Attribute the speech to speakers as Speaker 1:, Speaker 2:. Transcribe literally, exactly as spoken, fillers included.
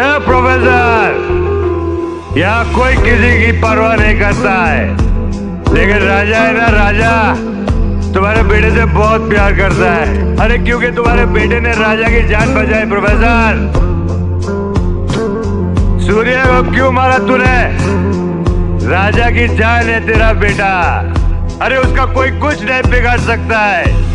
Speaker 1: Professor, यहाँ कोई किसी की परवाह नहीं करता है, लेकिन राजा है ना, राजा तुम्हारे बेटे से बहुत प्यार करता है। अरे क्योंकि तुम्हारे बेटे ने राजा की जान बचाई। प्रोफेसर, सूर्य को क्यों मारा तूने? राजा की जान है तेरा बेटा। अरे उसका कोई कुछ नहीं बिगाड़ सकता है।